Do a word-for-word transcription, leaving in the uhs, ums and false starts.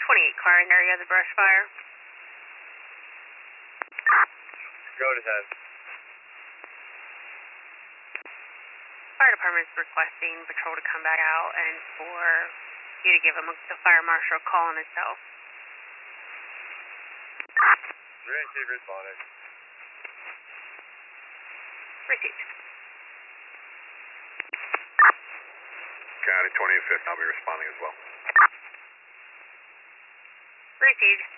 twenty-eight car in area of the brush fire. Road ahead. Fire department's requesting patrol to come back out and for you to give them a, the fire marshal a call on his cell. Receive responding. Received. County twenty-fifth, I'll be responding as well. Received.